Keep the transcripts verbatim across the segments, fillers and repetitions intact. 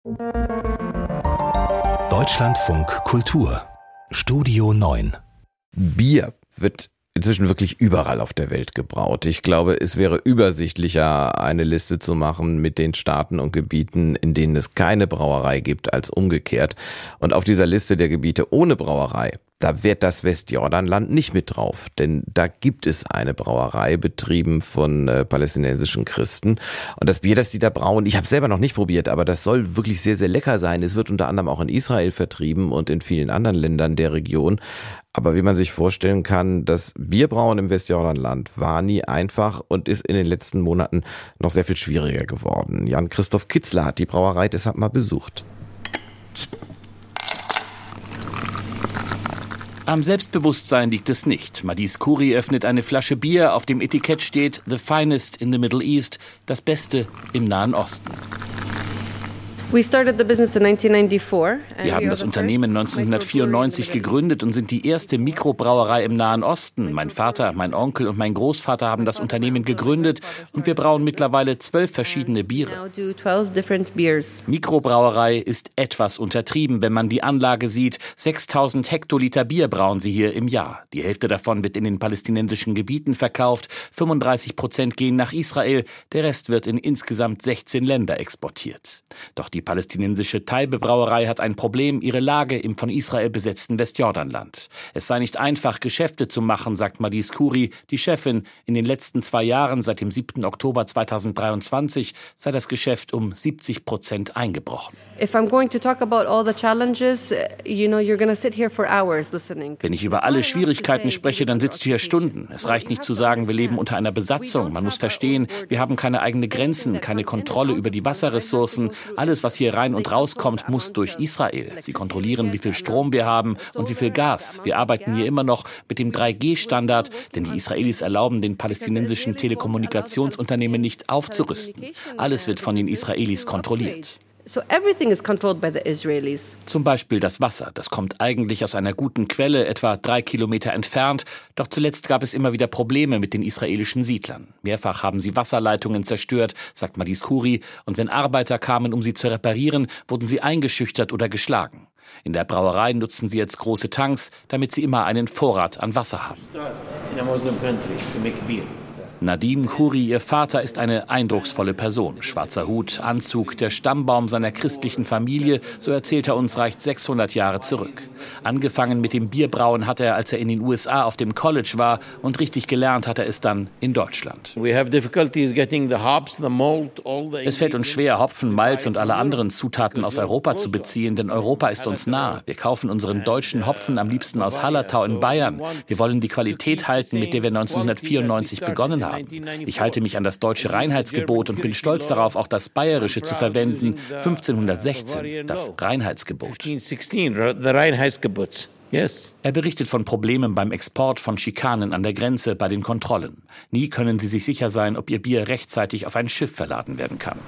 Deutschlandfunk Kultur Studio neun. Bier wird inzwischen wirklich überall auf der Welt gebraut. Ich glaube, es wäre übersichtlicher, eine Liste zu machen mit den Staaten und Gebieten, in denen es keine Brauerei gibt, als umgekehrt. Und auf dieser Liste der Gebiete ohne Brauerei, da wäre das Westjordanland nicht mit drauf, denn da gibt es eine Brauerei, betrieben von äh, palästinensischen Christen. Und das Bier, das die da brauen, ich habe es selber noch nicht probiert, aber das soll wirklich sehr, sehr lecker sein. Es wird unter anderem auch in Israel vertrieben und in vielen anderen Ländern der Region. Aber wie man sich vorstellen kann, das Bierbrauen im Westjordanland war nie einfach und ist in den letzten Monaten noch sehr viel schwieriger geworden. Jan-Christoph Kitzler hat die Brauerei deshalb mal besucht. Am Selbstbewusstsein liegt es nicht. Madis Khoury öffnet eine Flasche Bier. Auf dem Etikett steht The Finest in the Middle East, das Beste im Nahen Osten. We started the business in nineteen ninety-four. Wir haben das Unternehmen neunzehnhundertvierundneunzig gegründet und sind die erste Mikrobrauerei im Nahen Osten. Mein Vater, mein Onkel und mein Großvater haben das Unternehmen gegründet und wir brauen mittlerweile zwölf verschiedene Biere. Mikrobrauerei ist etwas untertrieben, wenn man die Anlage sieht. sechstausend Hektoliter Bier brauen sie hier im Jahr. Die Hälfte davon wird in den palästinensischen Gebieten verkauft. fünfunddreißig Prozent gehen nach Israel. Der Rest wird in insgesamt sechzehn Länder exportiert. Doch die Die palästinensische Taibe-Brauerei hat ein Problem, ihre Lage im von Israel besetzten Westjordanland. Es sei nicht einfach, Geschäfte zu machen, sagt Madis Khoury, die Chefin. In den letzten zwei Jahren, seit dem siebten Oktober zweitausenddreiundzwanzig, sei das Geschäft um siebzig Prozent eingebrochen. Wenn ich über alle Schwierigkeiten spreche, dann sitzt du hier Stunden. Es reicht nicht zu sagen, wir leben unter einer Besatzung. Man muss verstehen, wir haben keine eigenen Grenzen, keine Kontrolle über die Wasserressourcen. Alles, was hier rein und rauskommt, muss durch Israel. Sie kontrollieren, wie viel Strom wir haben und wie viel Gas. Wir arbeiten hier immer noch mit dem drei G Standard, denn die Israelis erlauben den palästinensischen Telekommunikationsunternehmen nicht aufzurüsten. Alles wird von den Israelis kontrolliert. So everything is controlled by the Israelis. Zum Beispiel das Wasser. Das kommt eigentlich aus einer guten Quelle, etwa drei Kilometer entfernt. Doch zuletzt gab es immer wieder Probleme mit den israelischen Siedlern. Mehrfach haben sie Wasserleitungen zerstört, sagt Madis Khoury. Und wenn Arbeiter kamen, um sie zu reparieren, wurden sie eingeschüchtert oder geschlagen. In der Brauerei nutzen sie jetzt große Tanks, damit sie immer einen Vorrat an Wasser haben. Nadim Khoury, ihr Vater, ist eine eindrucksvolle Person. Schwarzer Hut, Anzug, der Stammbaum seiner christlichen Familie, so erzählt er uns, reicht sechshundert Jahre zurück. Angefangen mit dem Bierbrauen hat er, als er in den U S A auf dem College war, und richtig gelernt hat er es dann in Deutschland. Es fällt uns schwer, Hopfen, Malz und alle anderen Zutaten aus Europa zu beziehen, denn Europa ist uns nah. Wir kaufen unseren deutschen Hopfen am liebsten aus Hallertau in Bayern. Wir wollen die Qualität halten, mit der wir neunzehnhundertvierundneunzig begonnen haben. Ich halte mich an das deutsche Reinheitsgebot und bin stolz darauf, auch das bayerische zu verwenden. fünfzehnhundertsechzehn, das Reinheitsgebot. Yes. Er berichtet von Problemen beim Export, von Schikanen an der Grenze, bei den Kontrollen. Nie können sie sich sicher sein, ob ihr Bier rechtzeitig auf ein Schiff verladen werden kann.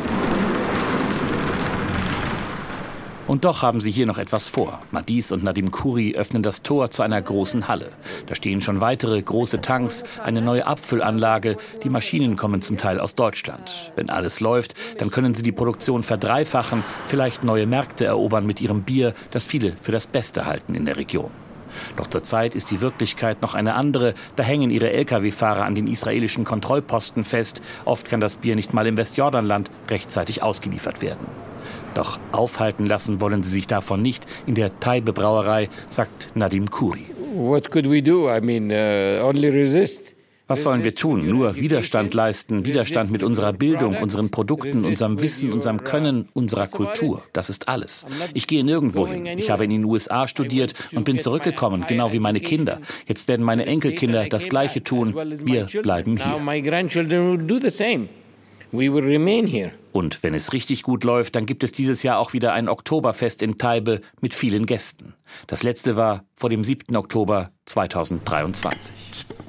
Und doch haben sie hier noch etwas vor. Madis und Nadim Khoury öffnen das Tor zu einer großen Halle. Da stehen schon weitere große Tanks, eine neue Abfüllanlage. Die Maschinen kommen zum Teil aus Deutschland. Wenn alles läuft, dann können sie die Produktion verdreifachen, vielleicht neue Märkte erobern mit ihrem Bier, das viele für das Beste halten in der Region. Doch zurzeit ist die Wirklichkeit noch eine andere. Da hängen ihre L K W-Fahrer an den israelischen Kontrollposten fest. Oft kann das Bier nicht mal im Westjordanland rechtzeitig ausgeliefert werden. Doch aufhalten lassen wollen sie sich davon nicht in der Taibe-Brauerei, sagt Nadim Khoury. What could we do? I mean, uh, only resist. Was sollen wir tun? Nur Widerstand leisten, Widerstand mit unserer Bildung, unseren Produkten, unserem Wissen, unserem Können, unserer Kultur. Das ist alles. Ich gehe nirgendwo hin. Ich habe in den U S A studiert und bin zurückgekommen, genau wie meine Kinder. Jetzt werden meine Enkelkinder das Gleiche tun. Wir bleiben hier. We will remain here. Und wenn es richtig gut läuft, dann gibt es dieses Jahr auch wieder ein Oktoberfest in Taibe mit vielen Gästen. Das letzte war vor dem siebten Oktober zweitausenddreiundzwanzig.